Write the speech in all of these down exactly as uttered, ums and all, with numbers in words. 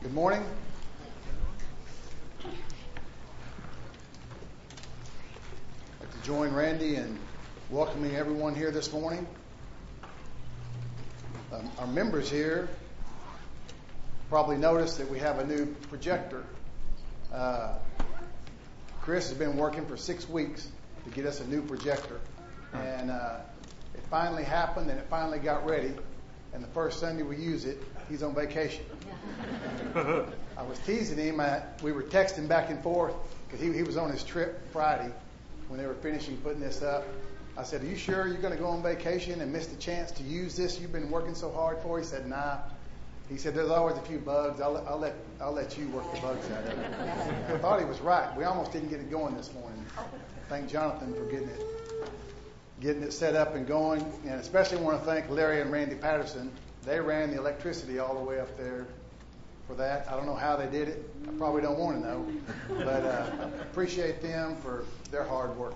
Good morning. I'd like to join Randy in welcoming everyone here this morning. Um, our members here probably noticed that we have a new projector. Uh, Chris has been working for six weeks to get us a new projector. And uh, it finally happened, and it finally got ready. And the first Sunday we use it, he's on vacation. I was teasing him. I, we were texting back and forth because he, he was on his trip Friday when they were finishing putting this up. I said, "Are you sure you're going to go on vacation and miss the chance to use this you've been working so hard for?" He said, "Nah." He said, "There's always a few bugs. I'll, I'll let I'll let you work the bugs out of it." I thought he was right. We almost didn't get it going this morning. Thank Jonathan for getting it getting it set up and going, and especially want to thank Larry and Randy Patterson. They ran the electricity all the way up there for that. I don't know how they did it. I probably don't want to know, but uh, appreciate them for their hard work.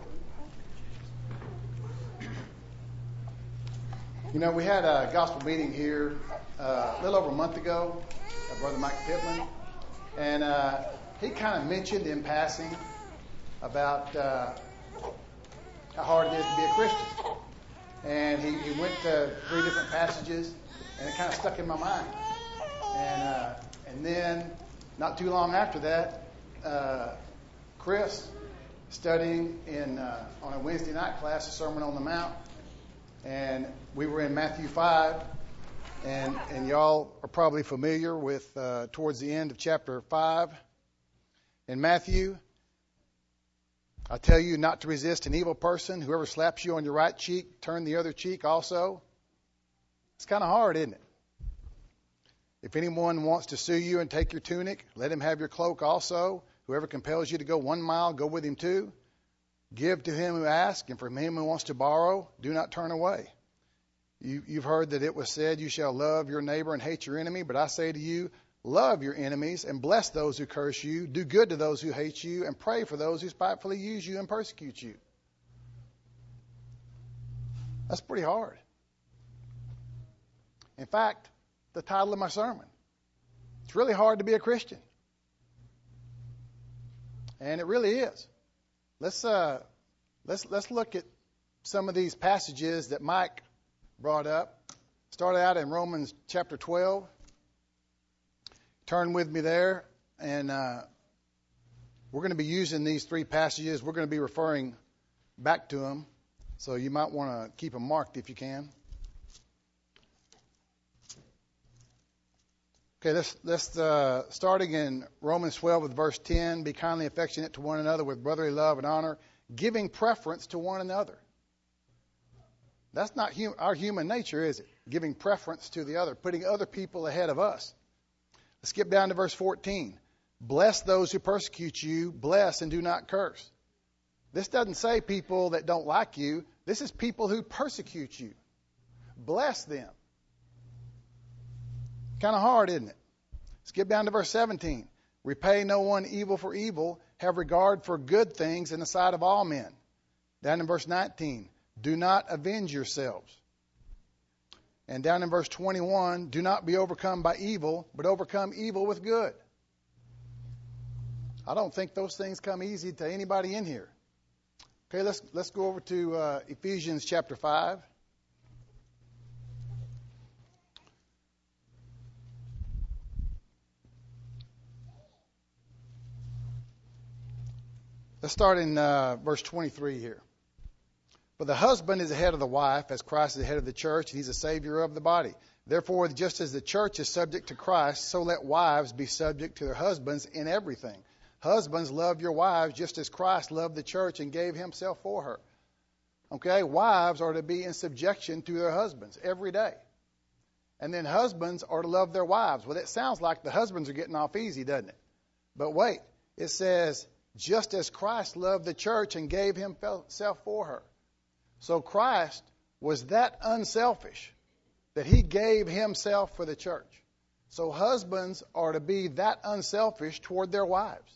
You know, we had a gospel meeting here uh, a little over a month ago, uh, Brother Mike Pittman, and uh, he kind of mentioned in passing about uh, how hard it is to be a Christian. And he, he went to three different passages, and it kind of stuck in my mind. And uh, and then, not too long after that, uh, Chris, studying in uh, on a Wednesday night class, a Sermon on the Mount, and we were in Matthew five, and and y'all are probably familiar with uh, towards the end of chapter five. In Matthew, I tell you not to resist an evil person. Whoever slaps you on your right cheek, turn the other cheek also. It's kind of hard, isn't it? If anyone wants to sue you and take your tunic, let him have your cloak also. Whoever compels you to go one mile, go with him two. Give to him who asks, and from him who wants to borrow, do not turn away. You, you've heard that it was said, you shall love your neighbor and hate your enemy. But I say to you, love your enemies and bless those who curse you. Do good to those who hate you and pray for those who spitefully use you and persecute you. That's pretty hard. In fact, the title of my sermon, it's really hard to be a Christian. And it really is. Let's uh, let's let's look at some of these passages that Mike brought up. Started out in Romans chapter twelve. Turn with me there, and uh, we're going to be using these three passages. We're going to be referring back to them, so you might want to keep them marked if you can. Okay, let's, let's uh, starting in Romans twelve with verse ten, be kindly affectionate to one another with brotherly love and honor, giving preference to one another. That's not hum- our human nature, is it? Giving preference to the other, putting other people ahead of us. Let's skip down to verse fourteen. Bless those who persecute you, bless and do not curse. This doesn't say people that don't like you. This is people who persecute you. Bless them. Kind of hard, isn't it? Skip down to verse seventeen. Repay no one evil for evil. Have regard for good things in the sight of all men. Down in verse nineteen. Do not avenge yourselves. And down in verse twenty-one. Do not be overcome by evil, but overcome evil with good. I don't think those things come easy to anybody in here. Okay, let's let's go over to uh, Ephesians chapter five. Let's start in uh, verse twenty-three here. For the husband is the head of the wife, as Christ is the head of the church, and he's the Savior of the body. Therefore, just as the church is subject to Christ, so let wives be subject to their husbands in everything. Husbands, love your wives just as Christ loved the church and gave himself for her. Okay, wives are to be in subjection to their husbands every day. And then husbands are to love their wives. Well, it sounds like the husbands are getting off easy, doesn't it? But wait, it says, just as Christ loved the church and gave himself for her. So Christ was that unselfish that he gave himself for the church. So husbands are to be that unselfish toward their wives.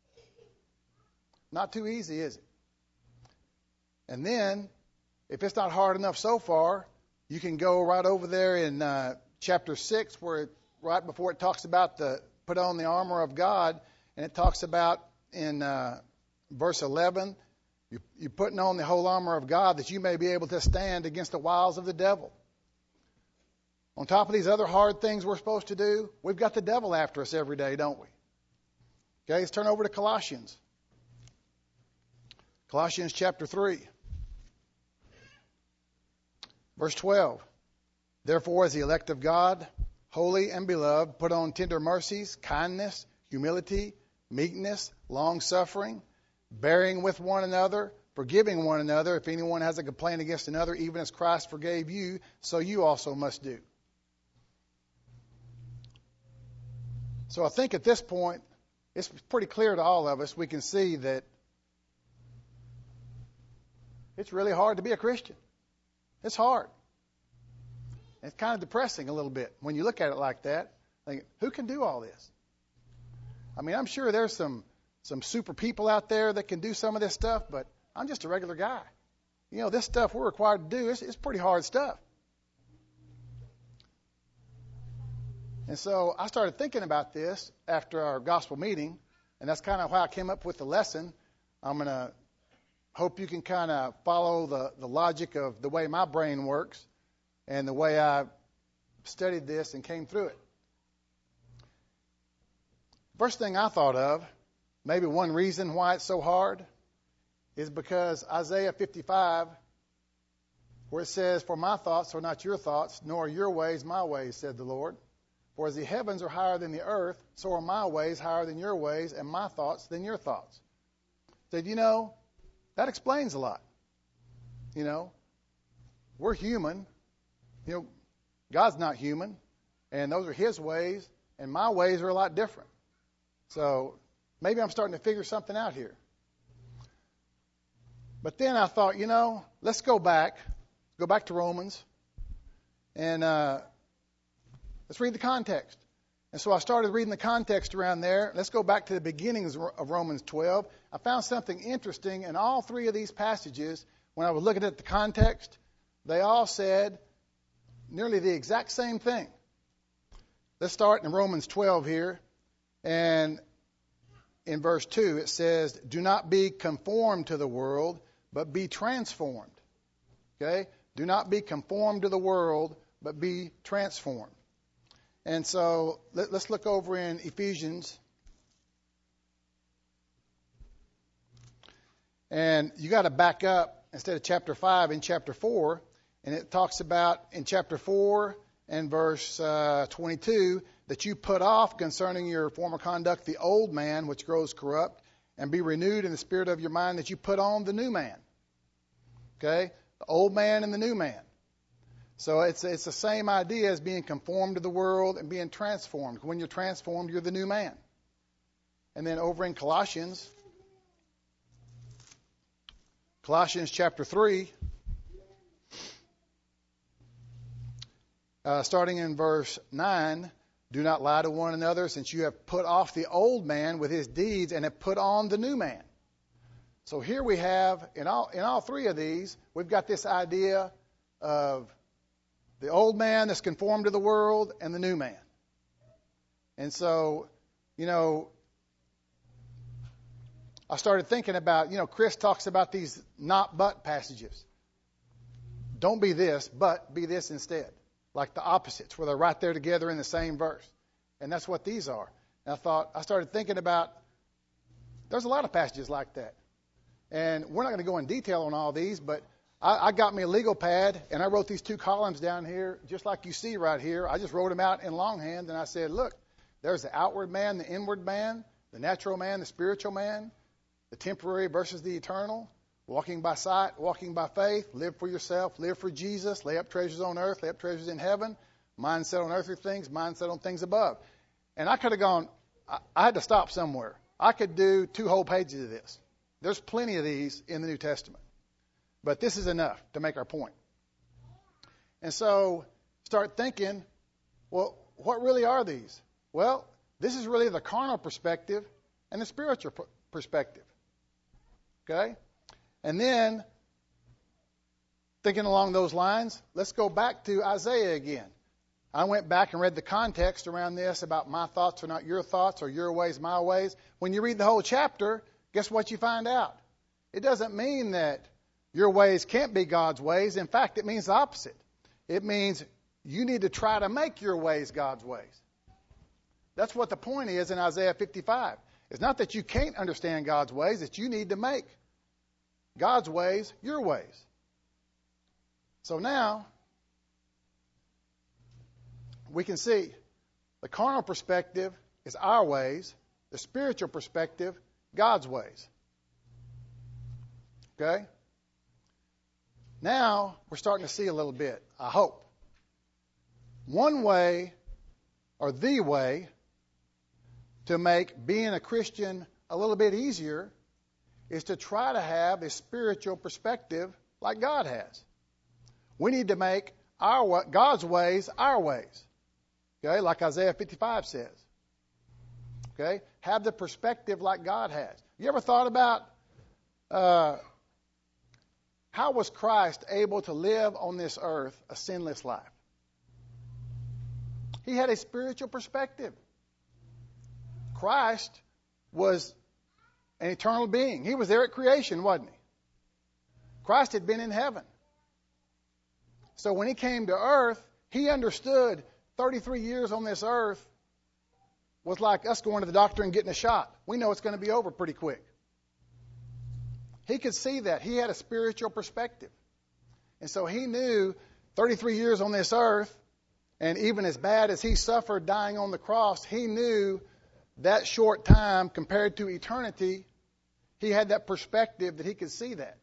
Not too easy, is it? And then, if it's not hard enough so far, you can go right over there in uh, chapter six, where it, right before it talks about the put on the armor of God, and it talks about in uh, verse eleven, you, you're putting on the whole armor of God that you may be able to stand against the wiles of the devil. On top of these other hard things we're supposed to do, we've got the devil after us every day, don't we? Okay, let's turn over to Colossians. Colossians chapter three. Verse twelve. Therefore, as the elect of God, holy and beloved, put on tender mercies, kindness, humility, meekness, long-suffering, bearing with one another, forgiving one another. If anyone has a complaint against another, even as Christ forgave you, so you also must do. So I think at this point, it's pretty clear to all of us, we can see that it's really hard to be a Christian. It's hard. It's kind of depressing a little bit when you look at it like that. Think, who can do all this? I mean, I'm sure there's some some super people out there that can do some of this stuff, but I'm just a regular guy. You know, this stuff we're required to do, it's, it's pretty hard stuff. And so I started thinking about this after our gospel meeting, and that's kind of how I came up with the lesson. I'm going to hope you can kind of follow the, the logic of the way my brain works and the way I studied this and came through it. First thing I thought of, maybe one reason why it's so hard, is because Isaiah fifty-five, where it says, "For my thoughts are not your thoughts, nor your ways my ways, said the Lord. For as the heavens are higher than the earth, so are my ways higher than your ways, and my thoughts than your thoughts." Said, you know, that explains a lot. You know, we're human. You know, God's not human, and those are His ways, and my ways are a lot different. So maybe I'm starting to figure something out here. But then I thought, you know, let's go back, go back to Romans, and uh, let's read the context. And so I started reading the context around there. Let's go back to the beginnings of Romans twelve. I found something interesting in all three of these passages. When I was looking at the context, they all said nearly the exact same thing. Let's start in Romans twelve here. And in verse two, it says, "Do not be conformed to the world, but be transformed." Okay? Do not be conformed to the world, but be transformed. And so let, let's look over in Ephesians. And you got to back up instead of chapter five in chapter four. And it talks about in chapter four and verse uh, twenty-two that you put off concerning your former conduct the old man which grows corrupt, and be renewed in the spirit of your mind, that you put on the new man. Okay? The old man and the new man. So it's it's the same idea as being conformed to the world and being transformed. When you're transformed, you're the new man. And then over in Colossians, Colossians chapter three, uh, starting in verse nine, "Do not lie to one another, since you have put off the old man with his deeds and have put on the new man." So here we have, in all in all three of these, we've got this idea of the old man that's conformed to the world and the new man. And so, you know, I started thinking about, you know, Chris talks about these not but passages. Don't be this, but be this instead. Like the opposites, where they're right there together in the same verse. And that's what these are. And I thought, I started thinking about, there's a lot of passages like that. And we're not going to go in detail on all these, but I, I got me a legal pad, and I wrote these two columns down here, just like you see right here. I just wrote them out in longhand, and I said, look, there's the outward man, the inward man, the natural man, the spiritual man, the temporary versus the eternal, walking by sight, walking by faith, live for yourself, live for Jesus, lay up treasures on earth, lay up treasures in heaven, mindset on earthly things, mindset on things above. And I could have gone, I, I had to stop somewhere. I could do two whole pages of this. There's plenty of these in the New Testament. But this is enough to make our point. And so start thinking, well, what really are these? Well, this is really the carnal perspective and the spiritual pr- perspective. Okay? And then, thinking along those lines, let's go back to Isaiah again. I went back and read the context around this about my thoughts are not your thoughts or your ways, my ways. When you read the whole chapter, guess what you find out? It doesn't mean that your ways can't be God's ways. In fact, it means the opposite. It means you need to try to make your ways God's ways. That's what the point is in Isaiah fifty-five. It's not that you can't understand God's ways, it's you need to make God's ways your ways. So now, we can see the carnal perspective is our ways, the spiritual perspective, God's ways. Okay? Now, we're starting to see a little bit, I hope. One way, or the way, to make being a Christian a little bit easier is to try to have a spiritual perspective like God has. We need to make our God's ways our ways. Okay, like Isaiah fifty-five says. Okay, have the perspective like God has. You ever thought about uh, how was Christ able to live on this earth a sinless life? He had a spiritual perspective. Christ was an eternal being. He was there at creation, wasn't he? Christ had been in heaven. So when he came to earth, he understood thirty-three years on this earth was like us going to the doctor and getting a shot. We know it's going to be over pretty quick. He could see that. He had a spiritual perspective. And so he knew thirty-three years on this earth, and even as bad as he suffered dying on the cross, he knew that short time compared to eternity, he had that perspective that he could see that.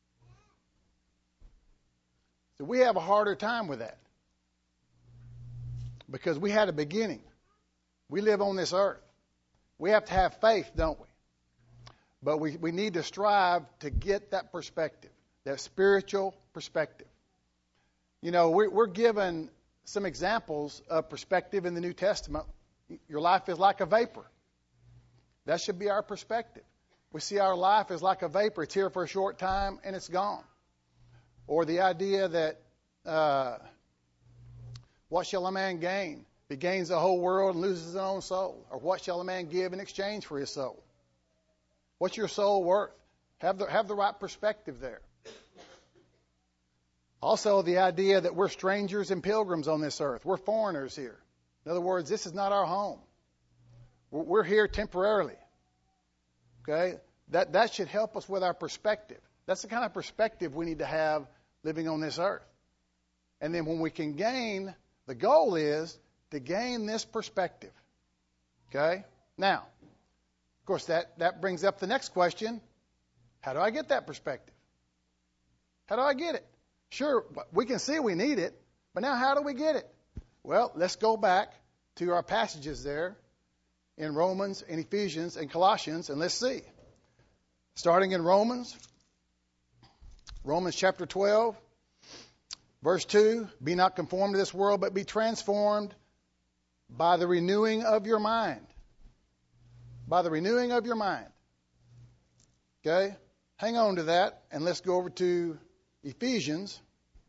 So we have a harder time with that because we had a beginning. We live on this earth. We have to have faith, don't we? But we, we need to strive to get that perspective, that spiritual perspective. You know, we're, we're given some examples of perspective in the New Testament. Your life is like a vapor. That should be our perspective. We see our life as like a vapor. It's here for a short time and it's gone. Or the idea that uh, what shall a man gain? If he gains the whole world and loses his own soul. Or what shall a man give in exchange for his soul? What's your soul worth? Have the, have the right perspective there. Also, the idea that we're strangers and pilgrims on this earth. We're foreigners here. In other words, this is not our home. We're here temporarily. Okay? That, that should help us with our perspective. That's the kind of perspective we need to have living on this earth. And then when we can gain, the goal is to gain this perspective. Okay? Now, of course, that, that brings up the next question. How do I get that perspective? How do I get it? Sure, we can see we need it, but now how do we get it? Well, let's go back to our passages there in Romans and Ephesians and Colossians, and let's see. Starting in Romans, Romans chapter twelve, verse two, be not conformed to this world, but be transformed by the renewing of your mind. By the renewing of your mind. Okay? Hang on to that, and let's go over to Ephesians.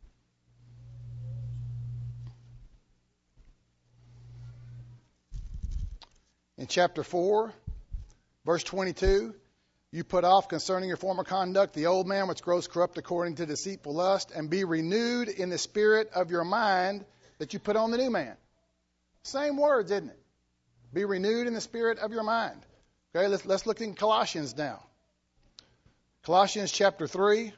In chapter four, verse twenty-two, you put off concerning your former conduct the old man which grows corrupt according to deceitful lust, and be renewed in the spirit of your mind that you put on the new man. Same words, isn't it? Be renewed in the spirit of your mind. Okay, let's, let's look in Colossians now. Colossians chapter three,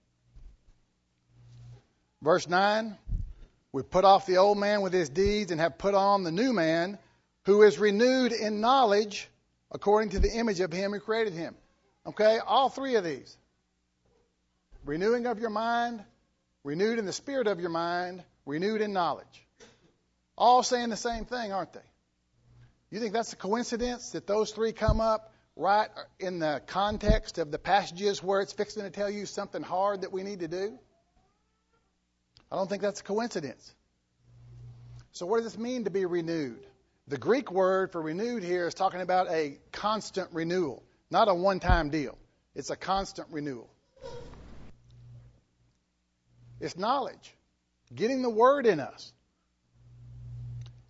verse nine. We put off the old man with his deeds and have put on the new man, who is renewed in knowledge according to the image of him who created him. Okay, all three of these. Renewing of your mind, renewed in the spirit of your mind, renewed in knowledge. All saying the same thing, aren't they? You think that's a coincidence that those three come up right in the context of the passages where it's fixing to tell you something hard that we need to do? I don't think that's a coincidence. So what does this mean to be renewed? The Greek word for renewed here is talking about a constant renewal, not a one-time deal. It's a constant renewal. It's knowledge, getting the word in us.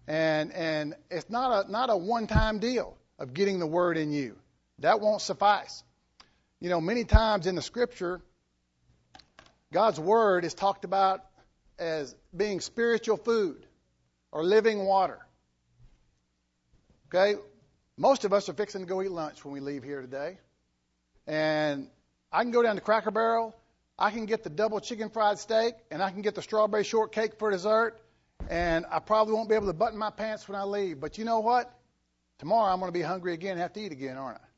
And and it's not a not a one-time deal of getting the word in you. That won't suffice. You know, many times in the scripture, God's word is talked about as being spiritual food or living water. Okay? Most of us are fixing to go eat lunch when we leave here today. And I can go down to Cracker Barrel, I can get the double chicken fried steak, and I can get the strawberry shortcake for dessert, and I probably won't be able to button my pants when I leave. But you know what? Tomorrow I'm going to be hungry again and have to eat again, aren't I?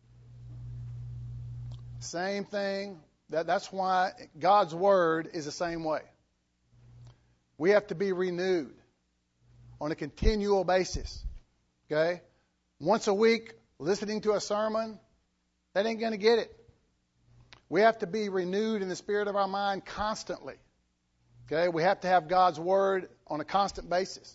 Same thing. That, that's why God's word is the same way. We have to be renewed on a continual basis. Okay? Once a week, listening to a sermon, that ain't going to get it. We have to be renewed in the spirit of our mind constantly. Okay? We have to have God's word on a constant basis.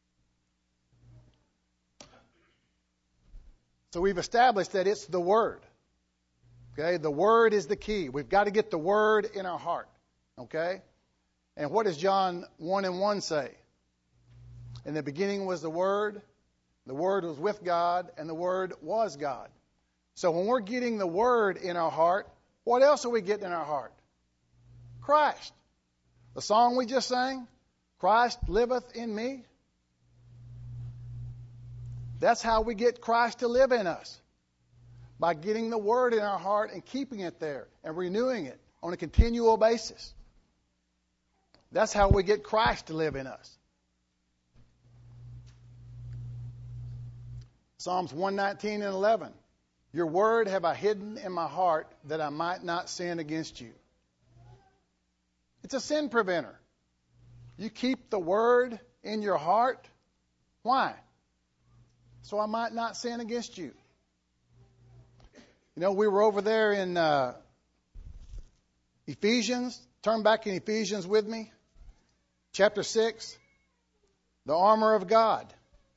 So we've established that it's the word. Okay? The word is the key. We've got to get the word in our heart. Okay? And what does John one and one say? In the beginning was the word, the word was with God, and the word was God. So when we're getting the word in our heart, what else are we getting in our heart? Christ. The song we just sang, Christ liveth in me. That's how we get Christ to live in us. By getting the word in our heart and keeping it there and renewing it on a continual basis. That's how we get Christ to live in us. Psalms one nineteen and eleven. Your word have I hidden in my heart that I might not sin against you. It's a sin preventer. You keep the word in your heart. Why? So I might not sin against you. You know, we were over there in uh, Ephesians. Turn back in Ephesians with me. Chapter six. The armor of God.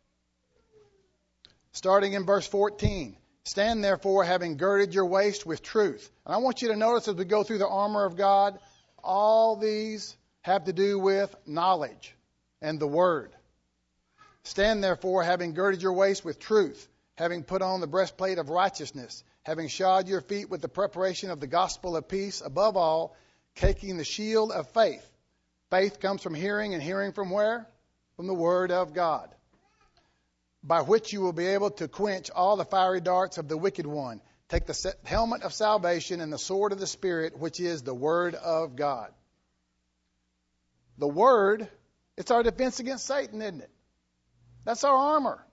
Starting in verse fourteen. Stand therefore, having girded your waist with truth. And I want you to notice as we go through the armor of God, all these have to do with knowledge and the word. Stand therefore, having girded your waist with truth, having put on the breastplate of righteousness, having shod your feet with the preparation of the gospel of peace, above all, taking the shield of faith. Faith comes from hearing, and hearing from where? From the word of God. By which you will be able to quench all the fiery darts of the wicked one. Take the helmet of salvation and the sword of the Spirit, which is the word of God. The word, it's our defense against Satan, isn't it? That's our armor.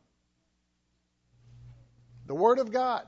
The word of God.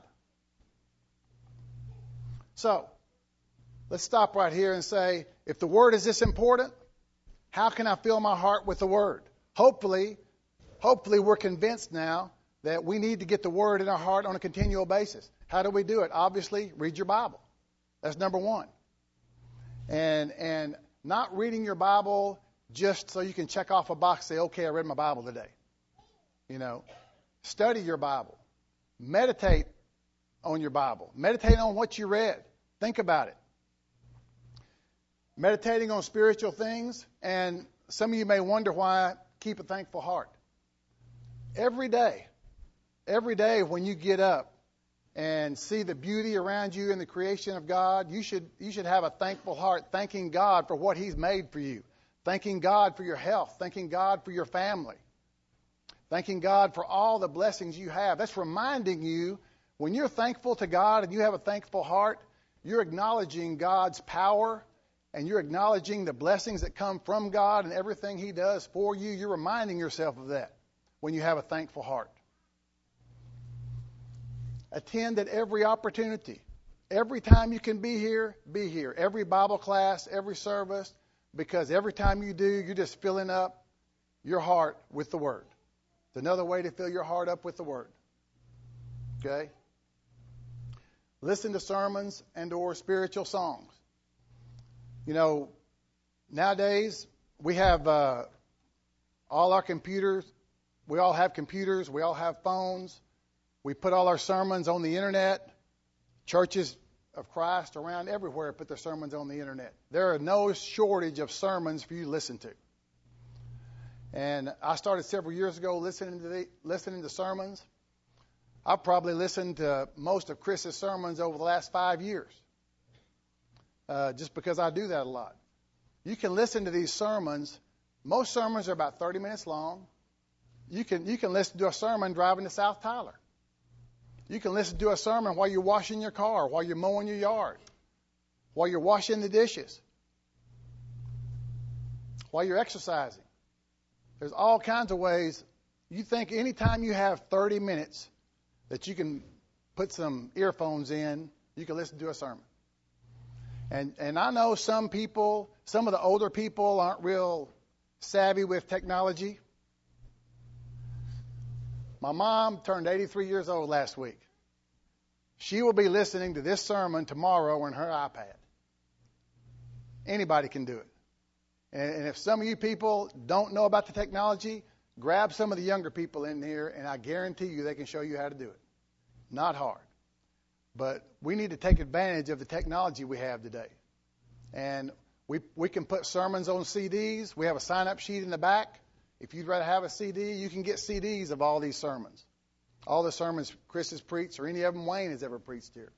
So, let's stop right here and say, if the word is this important, how can I fill my heart with the word? Hopefully, Hopefully we're convinced now that we need to get the word in our heart on a continual basis. How do we do it? Obviously, read your Bible. That's number one. And and not reading your Bible just so you can check off a box and say, okay, I read my Bible today. You know, study your Bible. Meditate on your Bible. Meditate on what you read. Think about it. Meditating on spiritual things. And some of you may wonder why I keep a thankful heart. Every day, every day when you get up and see the beauty around you in the creation of God, you should you should have a thankful heart, thanking God for what He's made for you, thanking God for your health, thanking God for your family, thanking God for all the blessings you have. That's reminding you, when you're thankful to God and you have a thankful heart, you're acknowledging God's power and you're acknowledging the blessings that come from God and everything He does for you. You're reminding yourself of that. When you have a thankful heart. Attend at every opportunity. Every time you can be here, be here. Every Bible class, every service, because every time you do, you're just filling up your heart with the Word. It's another way to fill your heart up with the Word. Okay? Listen to sermons and or spiritual songs. You know, nowadays we have uh, all our computers. We all have computers. We all have phones. We put all our sermons on the internet. Churches of Christ around everywhere put their sermons on the internet. There are no shortage of sermons for you to listen to. And I started several years ago listening to the, listening to sermons. I've probably listened to most of Chris's sermons over the last five years, uh, just because I do that a lot. You can listen to these sermons. Most sermons are about thirty minutes long. You can you can listen to a sermon driving to South Tyler. You can listen to a sermon while you're washing your car, while you're mowing your yard, while you're washing the dishes, while you're exercising. There's all kinds of ways. You think anytime you have thirty minutes that you can put some earphones in, you can listen to a sermon. And and I know some people, some of the older people aren't real savvy with technology. My mom turned eighty-three years old last week. She will be listening to this sermon tomorrow on her iPad. Anybody can do it. And, and if some of you people don't know about the technology, grab some of the younger people in here, and I guarantee you they can show you how to do it. Not hard. But we need to take advantage of the technology we have today. And we we can put sermons on C Ds. We have a sign-up sheet in the back. If you'd rather have a C D, you can get C Ds of all these sermons. All the sermons Chris has preached, or any of them Wayne has ever preached here.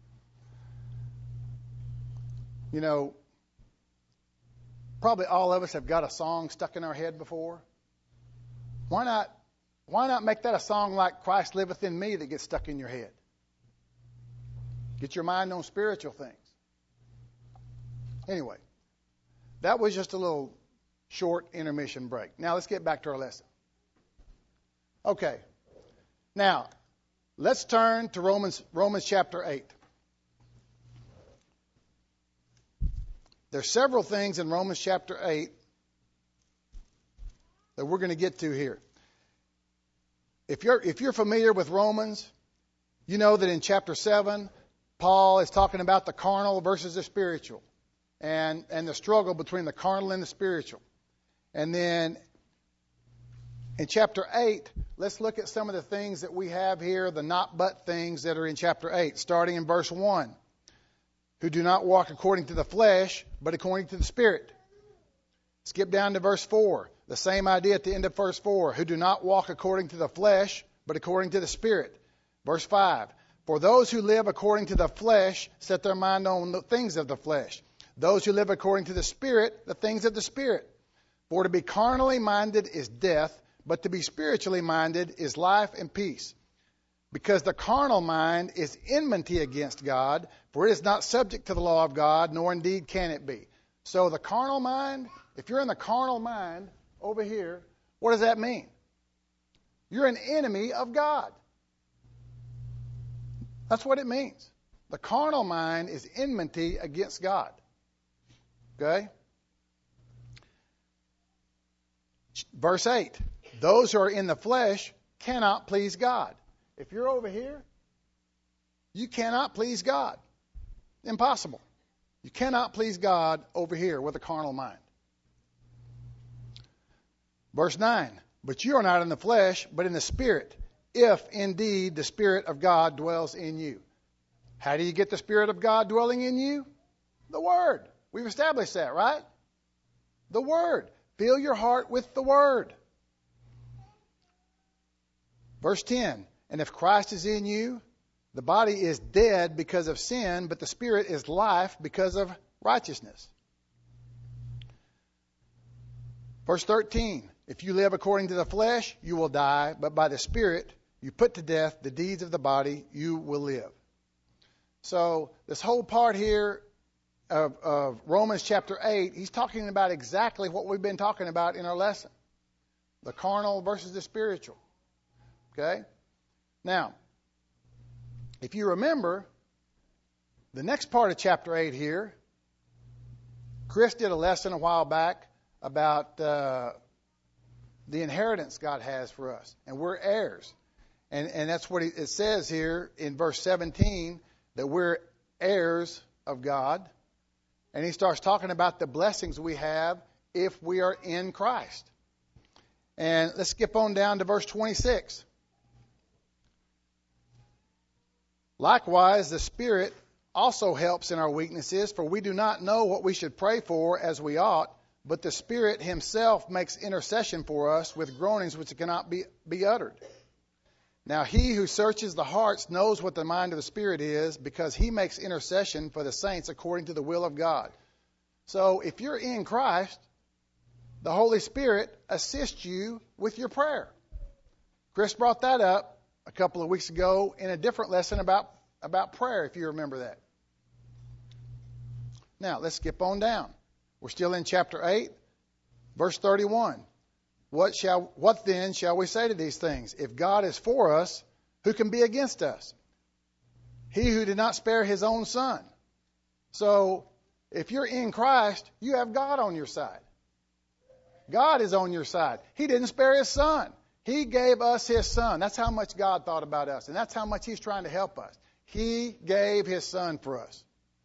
You know, probably all of us have got a song stuck in our head before. Why not, why not make that a song like Christ Liveth in Me that gets stuck in your head? Get your mind on spiritual things. Anyway, that was just a little short intermission break. Now let's get back to our lesson. Okay. Now, let's turn to Romans Romans chapter eight. There's several things in Romans chapter eight that we're going to get to here. If you're if you're familiar with Romans, you know that in chapter seven, Paul is talking about the carnal versus the spiritual, and and the struggle between the carnal and the spiritual. And then in chapter eight, let's look at some of the things that we have here, the not but things that are in chapter eight, starting in verse one. Who do not walk according to the flesh, but according to the Spirit. Skip down to verse four. The same idea at the end of verse four. Who do not walk according to the flesh, but according to the Spirit. Verse five. For those who live according to the flesh set their mind on the things of the flesh. Those who live according to the Spirit, the things of the Spirit. For to be carnally minded is death, but to be spiritually minded is life and peace. Because the carnal mind is enmity against God, for it is not subject to the law of God, nor indeed can it be. So the carnal mind, if you're in the carnal mind over here, what does that mean? You're an enemy of God. That's what it means. The carnal mind is enmity against God. Okay? Verse eight. Those who are in the flesh cannot please God. If you're over here, you cannot please God. Impossible. You cannot please God over here with a carnal mind. Verse nine. But you are not in the flesh, but in the Spirit, if indeed the Spirit of God dwells in you. How do you get the Spirit of God dwelling in you? The Word. We've established that, right? The Word. Fill your heart with the Word. Verse ten. And if Christ is in you, the body is dead because of sin, but the Spirit is life because of righteousness. Verse thirteen. If you live according to the flesh, you will die, but by the Spirit you put to death the deeds of the body, you will live. So this whole part here of, of Romans chapter eight, he's talking about exactly what we've been talking about in our lesson. The carnal versus the spiritual. Okay? Now, if you remember, the next part of chapter eight here, Chris did a lesson a while back about uh, the inheritance God has for us. And we're heirs. And, and that's what it says here in verse seventeen, that we're heirs of God. And he starts talking about the blessings we have if we are in Christ. And let's skip on down to verse twenty-six. Likewise, the Spirit also helps in our weaknesses, for we do not know what we should pray for as we ought, but the Spirit himself makes intercession for us with groanings which cannot be, be uttered. Now he who searches the hearts knows what the mind of the Spirit is, because he makes intercession for the saints according to the will of God. So if you're in Christ, the Holy Spirit assists you with your prayer. Chris brought that up a couple of weeks ago in a different lesson about, about prayer, if you remember that. Now, let's skip on down. We're still in chapter eight, verse thirty-one. What shall, what then shall we say to these things? If God is for us, who can be against us? He who did not spare his own son. So, if you're in Christ, you have God on your side. God is on your side. He didn't spare his son. He gave us his son. That's how much God thought about us. And that's how much he's trying to help us. He gave his son for us.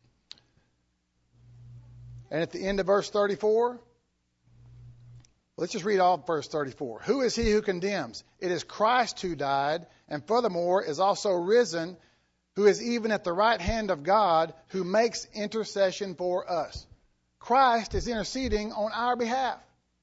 And at the end of verse thirty-four, let's just read all of verse thirty-four. Who is he who condemns? It is Christ who died, and furthermore is also risen, who is even at the right hand of God, who makes intercession for us. Christ is interceding on our behalf.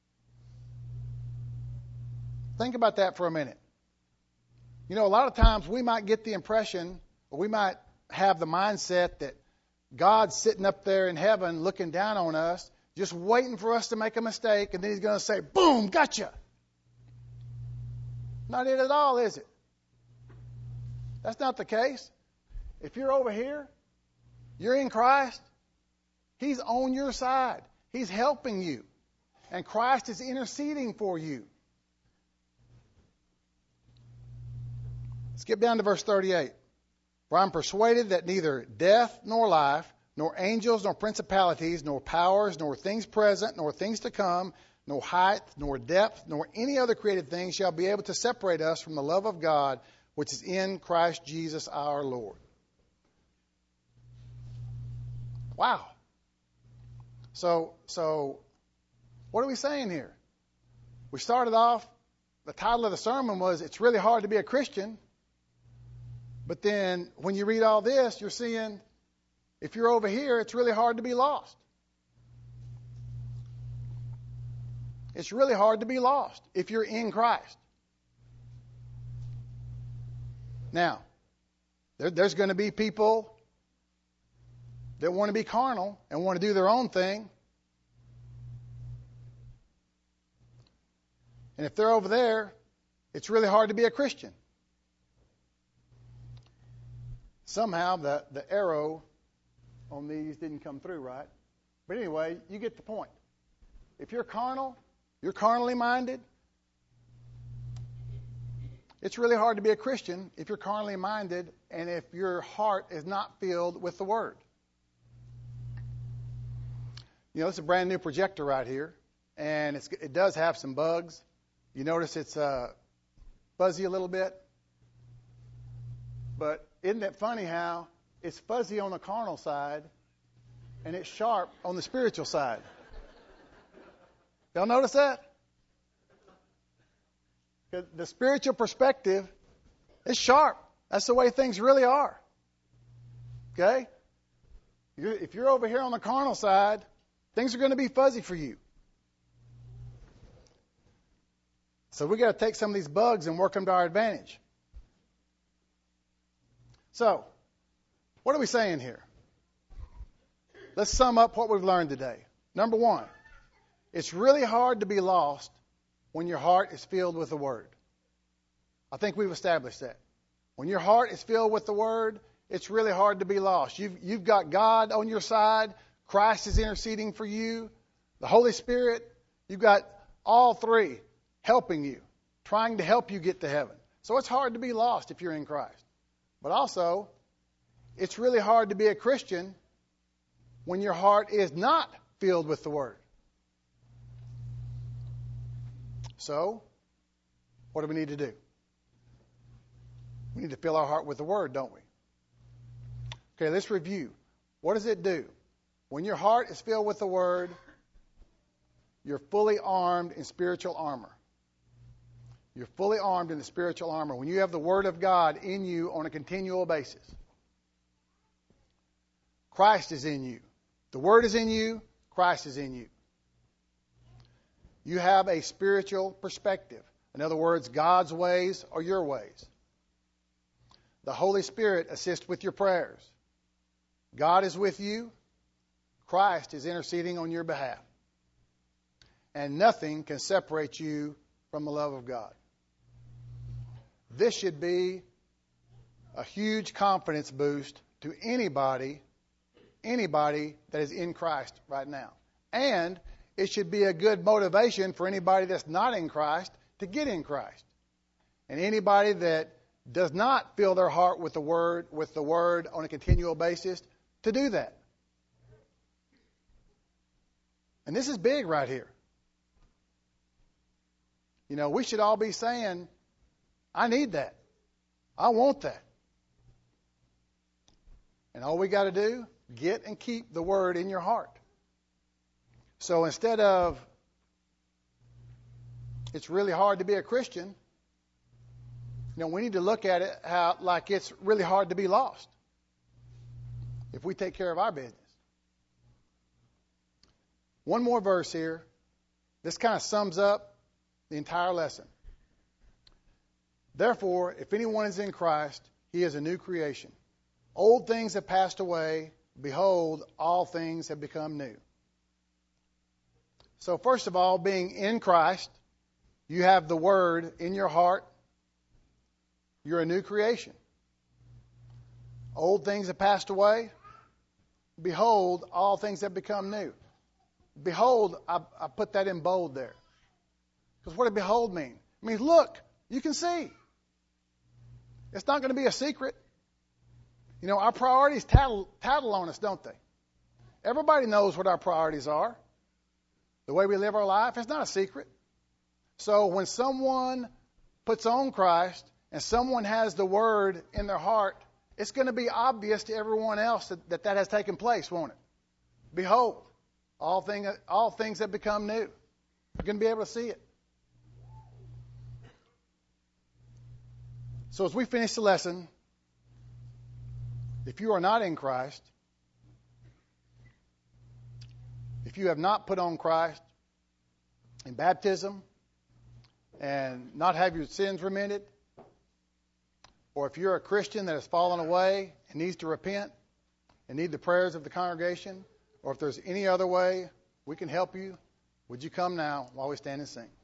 Think about that for a minute. You know, a lot of times we might get the impression, or we might have the mindset that God's sitting up there in heaven looking down on us, just waiting for us to make a mistake, and then he's going to say, boom, gotcha. Not it at all, is it? That's not the case. If you're over here, you're in Christ, he's on your side. He's helping you. And Christ is interceding for you. Skip down to verse thirty-eight. For I'm persuaded that neither death nor life, nor angels, nor principalities, nor powers, nor things present, nor things to come, nor height, nor depth, nor any other created thing shall be able to separate us from the love of God, which is in Christ Jesus our Lord. Wow. So, so what are we saying here? We started off, the title of the sermon was, It's Really Hard to Be a Christian. But then when you read all this, you're seeing, if you're over here, it's really hard to be lost. It's really hard to be lost if you're in Christ. Now, there, there's going to be people that want to be carnal and want to do their own thing. And if they're over there, it's really hard to be a Christian. Somehow the, the arrow on these didn't come through right. But anyway, you get the point. If you're carnal, you're carnally minded, it's really hard to be a Christian if you're carnally minded and if your heart is not filled with the Word. You know, it's a brand new projector right here, and it's, it does have some bugs. You notice it's uh, fuzzy a little bit. But isn't it funny how it's fuzzy on the carnal side and it's sharp on the spiritual side? Y'all notice that? The spiritual perspective is sharp. That's the way things really are. Okay? If you're over here on the carnal side, things are going to be fuzzy for you. So we got to take some of these bugs and work them to our advantage. So, what are we saying here? Let's sum up what we've learned today. Number one, it's really hard to be lost when your heart is filled with the Word. I think we've established that. When your heart is filled with the Word, it's really hard to be lost. You've, you've got God on your side. Christ is interceding for you. The Holy Spirit, you've got all three helping you, trying to help you get to heaven. So it's hard to be lost if you're in Christ. But also, it's really hard to be a Christian when your heart is not filled with the Word. So, what do we need to do? We need to fill our heart with the Word, don't we? Okay, let's review. What does it do? When your heart is filled with the Word, you're fully armed in spiritual armor. You're fully armed in the spiritual armor when you have the Word of God in you on a continual basis. Christ is in you. The Word is in you. Christ is in you. You have a spiritual perspective. In other words, God's ways are your ways. The Holy Spirit assists with your prayers. God is with you. Christ is interceding on your behalf. And nothing can separate you from the love of God. This should be a huge confidence boost to anybody, anybody that is in Christ right now. And it should be a good motivation for anybody that's not in Christ to get in Christ. And anybody that does not fill their heart with the Word, with the Word on a continual basis, to do that. And this is big right here. You know, we should all be saying, I need that. I want that. And all we got to do, get and keep the Word in your heart. So instead of, it's really hard to be a Christian, you know, we need to look at it how, like it's really hard to be lost if we take care of our business. One more verse here. This kind of sums up the entire lesson. Therefore, if anyone is in Christ, he is a new creation. Old things have passed away. Behold, all things have become new. So first of all, being in Christ, you have the Word in your heart. You're a new creation. Old things have passed away. Behold, all things have become new. Behold, I, I put that in bold there. Because what does behold mean? It means look, you can see. It's not going to be a secret. You know, our priorities tattle, tattle on us, don't they? Everybody knows what our priorities are. The way we live our life, it's not a secret. So when someone puts on Christ and someone has the Word in their heart, it's going to be obvious to everyone else that that, that has taken place, won't it? Behold, all, thing, all things have become new. You're going to be able to see it. So as we finish the lesson, if you are not in Christ, if you have not put on Christ in baptism and not have your sins remitted, or if you're a Christian that has fallen away and needs to repent and need the prayers of the congregation, or if there's any other way we can help you, would you come now while we stand and sing?